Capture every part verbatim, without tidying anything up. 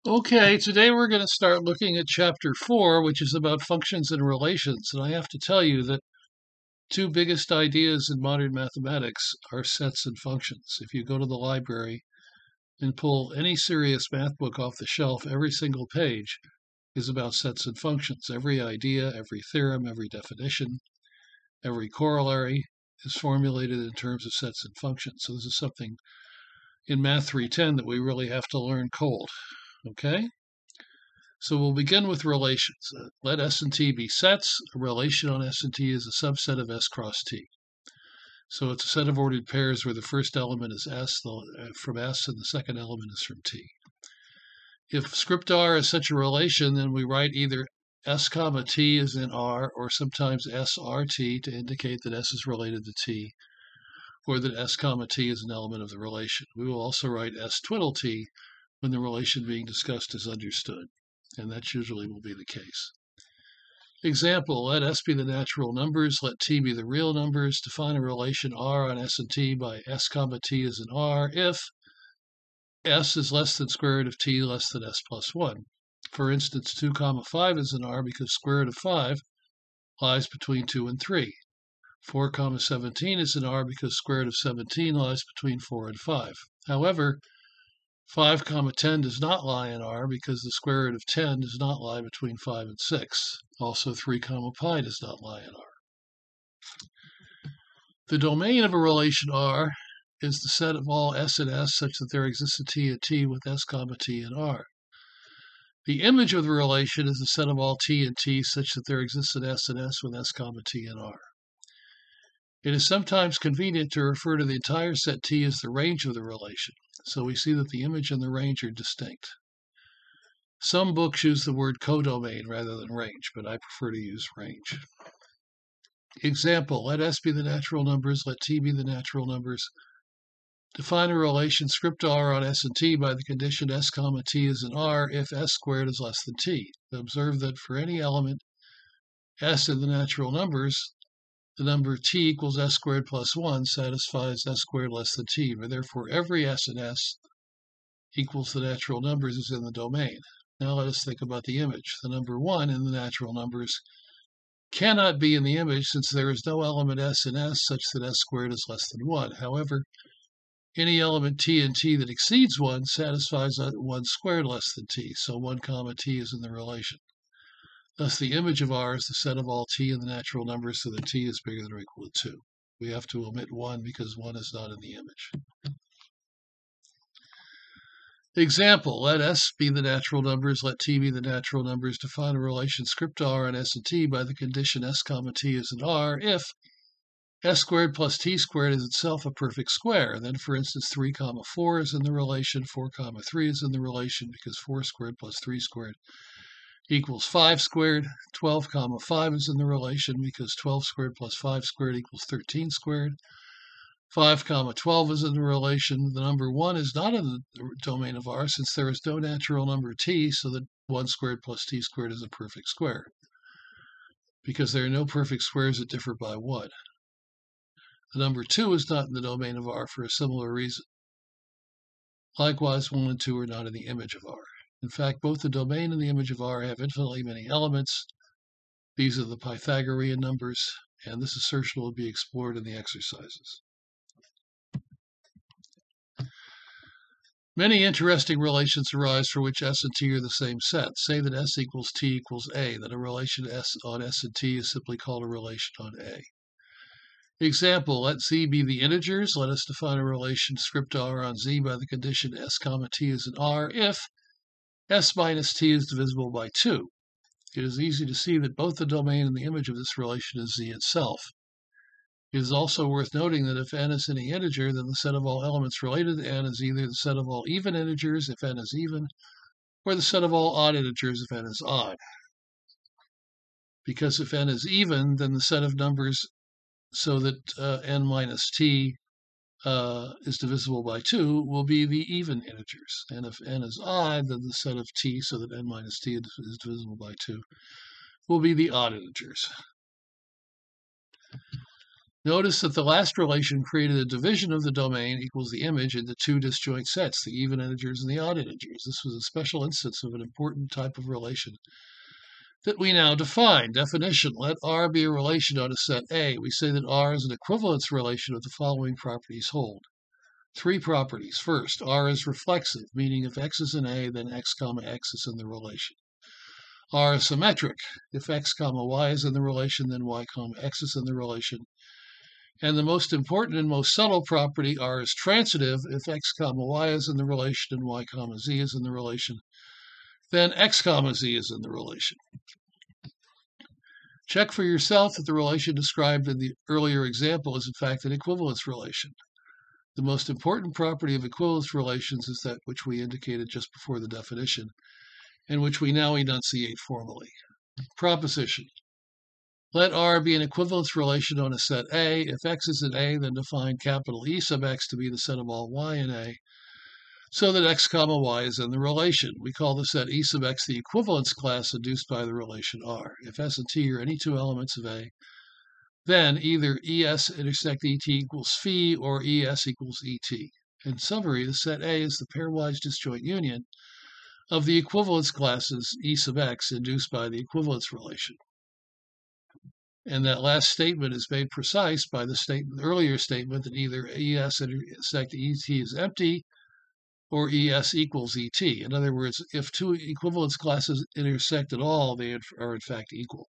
Okay, today we're going to start looking at chapter four, which is about functions and relations. And I have to tell you that two biggest ideas in modern mathematics are sets and functions. If you go to the library and pull any serious math book off the shelf, every single page is about sets and functions. Every idea, every theorem, every definition, every corollary is formulated in terms of sets and functions. So this is something in Math three ten that we really have to learn cold. Okay? So we'll begin with relations. Uh, let S and T be sets. A relation on S and T is a subset of S cross T. So it's a set of ordered pairs where the first element is S the, uh, from S and the second element is from T. If script R is such a relation, then we write either S comma T is in R or sometimes S R T to indicate that S is related to T or that S comma T is an element of the relation. We will also write S twiddle T when the relation being discussed is understood, and that usually will be the case. Example, let S be the natural numbers, let T be the real numbers. Define a relation R on S and T by S comma T is in R if S is less than square root of T less than S plus one. For instance, two comma five is in R because square root of five lies between two and three. four comma seventeen is in R because square root of seventeen lies between four and five. However, five comma ten does not lie in R because the square root of ten does not lie between five and six. Also, three comma pi does not lie in R. The domain of a relation R is the set of all S and S such that there exists a T and T with S comma T in R. The image of the relation is the set of all T and T such that there exists an S and S with S comma T in R. It is sometimes convenient to refer to the entire set T as the range of the relation, so we see that the image and the range are distinct. Some books use the word codomain rather than range, but I prefer to use range. Example, let S be the natural numbers, let T be the natural numbers. Define a relation script R on S and T by the condition S comma T is in R if S squared is less than T. Observe that for any element S in the natural numbers, the number T equals S squared plus one satisfies S squared less than T, but therefore every S in S equals the natural numbers is in the domain. Now let us think about the image. The number one in the natural numbers cannot be in the image since there is no element S in S such that S squared is less than one. However, any element T in T that exceeds one satisfies one squared less than T, so one comma T is in the relation. Thus, the image of R is the set of all T in the natural numbers so that T is bigger than or equal to two. We have to omit one because one is not in the image. Example, let S be the natural numbers, let T be the natural numbers. Define a relation script R on S and T by the condition S comma T is in R if S squared plus T squared is itself a perfect square. Then, for instance, three comma four is in the relation, four comma three is in the relation because four squared plus three squared equals five squared. twelve comma five is in the relation because twelve squared plus five squared equals thirteen squared. five comma twelve is in the relation. The number one is not in the domain of R since there is no natural number T, so that one squared plus T squared is a perfect square because there are no perfect squares that differ by one. The number two is not in the domain of R for a similar reason. Likewise, one and two are not in the image of R. In fact, both the domain and the image of R have infinitely many elements. These are the Pythagorean numbers, and this assertion will be explored in the exercises. Many interesting relations arise for which S and T are the same set. Say that S equals T equals A, then a relation S on S and T is simply called a relation on A. Example, let Z be the integers. Let us define a relation script R on Z by the condition S comma T is in R if S minus T is divisible by two. It is easy to see that both the domain and the image of this relation is Z itself. It is also worth noting that if n is any integer, then the set of all elements related to n is either the set of all even integers if n is even, or the set of all odd integers if n is odd. Because if n is even, then the set of numbers so that uh, n minus t uh, is divisible by two will be the even integers. And if n is odd, then the set of t so that n minus t is divisible by two will be the odd integers. Notice that the last relation created a division of the domain equals the image into two disjoint sets, the even integers and the odd integers. This was a special instance of an important type of relation that we now define. Definition: let R be a relation on a set A. We say that R is an equivalence relation if the following properties hold. Three properties. First, R is reflexive, meaning if X is in A, then X comma X is in the relation. R is symmetric. If X comma Y is in the relation, then Y comma X is in the relation. And the most important and most subtle property, R is transitive. If X comma Y is in the relation and Y comma Z is in the relation, then X comma Z is in the relation. Check for yourself that the relation described in the earlier example is in fact an equivalence relation. The most important property of equivalence relations is that which we indicated just before the definition, and which we now enunciate formally. Proposition: let R be an equivalence relation on a set A. If X is in A, then define capital E sub X to be the set of all Y in A, so that X comma Y is in the relation. We call the set E sub X the equivalence class induced by the relation R. If S and T are any two elements of A, then either E S intersect E T equals phi or E S equals E T. In summary, the set A is the pairwise disjoint union of the equivalence classes E sub X induced by the equivalence relation. And that last statement is made precise by the statement, earlier statement that either E S intersect E T is empty or E S equals E T. In other words, if two equivalence classes intersect at all, they are in fact equal.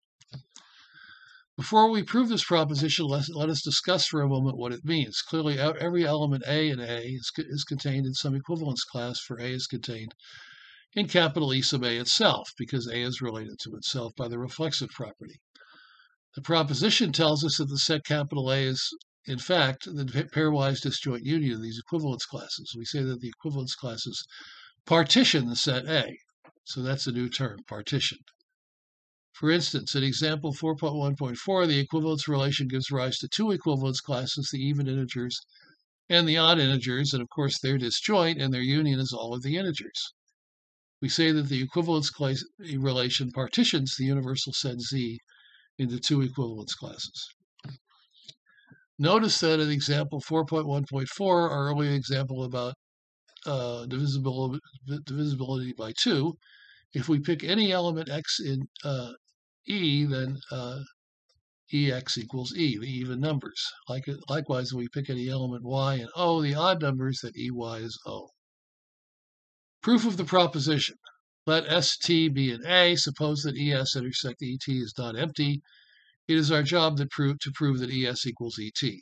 Before we prove this proposition, let, let us discuss for a moment what it means. Clearly, every element A in A is, is contained in some equivalence class, for A is contained in capital E sub A itself, because A is related to itself by the reflexive property. The proposition tells us that the set capital A is, in fact, the pairwise disjoint union of these equivalence classes. We say that the equivalence classes partition the set A. So that's a new term, partition. For instance, in example four point one point four, the equivalence relation gives rise to two equivalence classes, the even integers and the odd integers, and of course they're disjoint, and their union is all of the integers. We say that the equivalence class relation partitions the universal set Z into two equivalence classes. Notice that in example four point one point four, our earlier example about uh, divisibility, divisibility by two, if we pick any element X in uh, E, then uh, E X equals E, the even numbers. Like, likewise, if we pick any element Y in O, the odd numbers, then E Y is O. Proof of the proposition. Let S T be in A. Suppose that E S intersect E T is not empty. It is our job that prove, to prove that E S equals E T.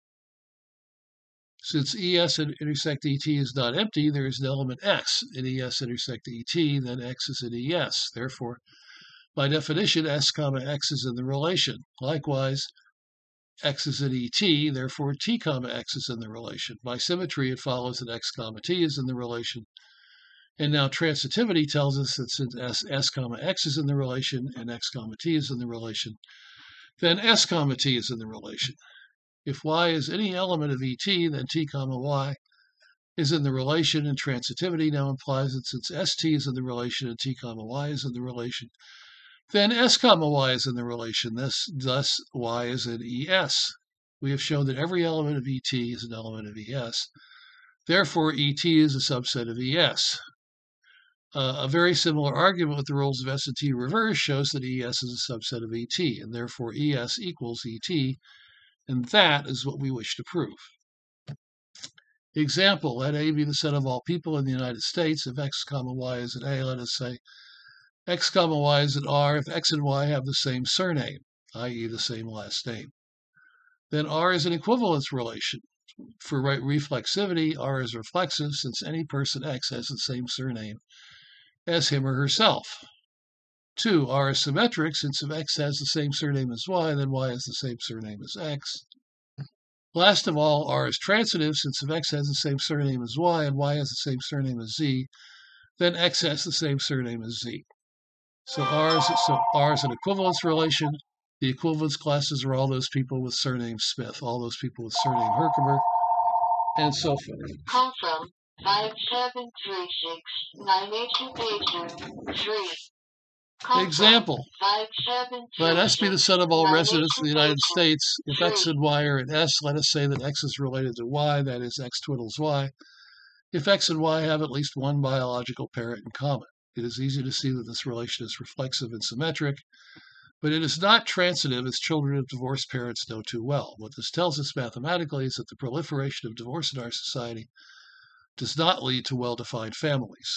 Since E S intersect E T is not empty, there is an element X in E S intersect E T, then X is in E S. Therefore, by definition, S comma X is in the relation. Likewise, X is in E T, therefore T comma X is in the relation. By symmetry, it follows that X comma T is in the relation. And now transitivity tells us that since S, S comma X is in the relation and X comma T is in the relation, then S comma T is in the relation. If Y is any element of E T, then T comma Y is in the relation, and transitivity now implies that since S T is in the relation and T comma Y is in the relation, then S comma Y is in the relation. Thus, thus Y is in E S. We have shown that every element of E T is an element of E S. Therefore, E T is a subset of E S. Uh, a very similar argument with the rules of S and T reverse shows that E S is a subset of E T, and therefore E S equals E T, and that is what we wish to prove. Example, let A be the set of all people in the United States. If X comma Y is in A, let us say X comma Y is in R if X and Y have the same surname, that is the same last name. Then R is an equivalence relation. For right reflexivity, R is reflexive since any person X has the same surname as him or herself. Two, R is symmetric since if X has the same surname as Y, then Y has the same surname as X. Last of all, R is transitive since if X has the same surname as Y and Y has the same surname as Z, then X has the same surname as Z. So R is, so R is an equivalence relation. The equivalence classes are all those people with surname Smith, all those people with surname Herkimer, and so forth. Call from five seven three six nine eight two eight two three. Example, let S be the set of all residents of the United States. If X and Y are in S, let us say that X is related to Y, that is, X twiddles Y. If X and Y have at least one biological parent in common, it is easy to see that this relation is reflexive and symmetric, but it is not transitive, as children of divorced parents know too well. What this tells us mathematically is that the proliferation of divorce in our society does not lead to well-defined families.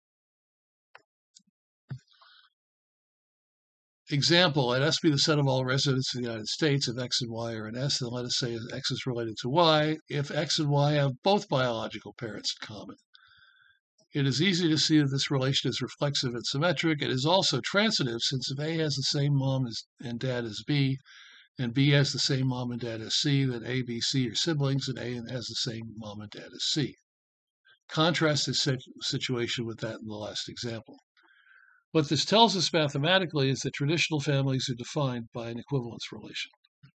Example, let S be the set of all residents of the United States. If X and Y are in S, then let us say X is related to Y if X and Y have both biological parents in common. It is easy to see that this relation is reflexive and symmetric. It is also transitive, since if A has the same mom as, and dad as B, and B has the same mom and dad as C, then A, B, C are siblings, and A has the same mom and dad as C. Contrast this situation with that in the last example. What this tells us mathematically is that traditional families are defined by an equivalence relation.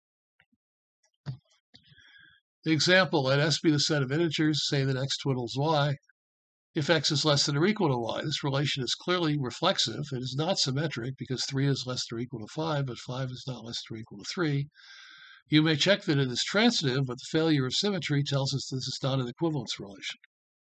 The example, let S be the set of integers, say that X twiddles Y. If X is less than or equal to Y, this relation is clearly reflexive. It is not symmetric because three is less than or equal to five, but five is not less than or equal to three. You may check that it is transitive, but the failure of symmetry tells us this is not an equivalence relation.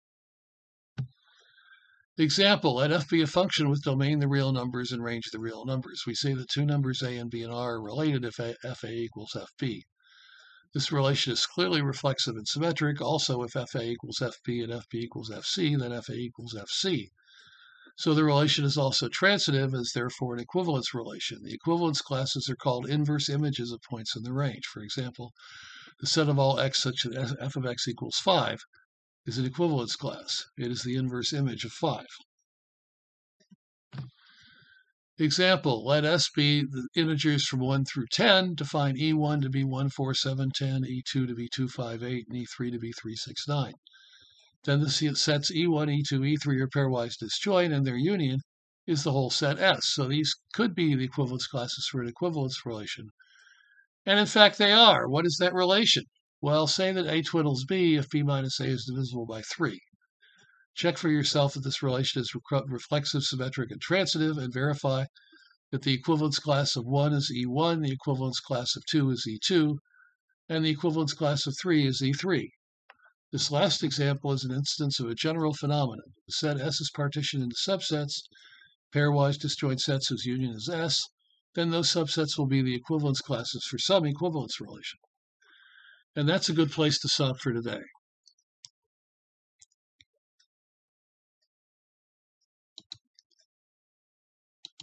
Example, let F be a function with domain the real numbers and range the real numbers. We say that two numbers A and B and R are related if F A equals F B. This relation is clearly reflexive and symmetric. Also, if F A equals F B and F B equals F C, then F A equals F C. So the relation is also transitive, and is therefore an equivalence relation. The equivalence classes are called inverse images of points in the range. For example, the set of all x such that F of x equals five is an equivalence class. It is the inverse image of five. Example, let S be the integers from one through ten. Define E one to be one, four, seven, ten, E two to be two, five, eight, and E three to be three, six, nine. Then the sets E one, E two, E three are pairwise disjoint, and their union is the whole set S. So these could be the equivalence classes for an equivalence relation. And in fact, they are. What is that relation? Well, say that A twiddles B if B minus A is divisible by three. Check for yourself that this relation is reflexive, symmetric, and transitive, and verify that the equivalence class of one is E one, the equivalence class of two is E two, and the equivalence class of three is E three. This last example is an instance of a general phenomenon. The set S is partitioned into subsets, pairwise disjoint sets whose union is S, then those subsets will be the equivalence classes for some equivalence relation. And that's a good place to stop for today.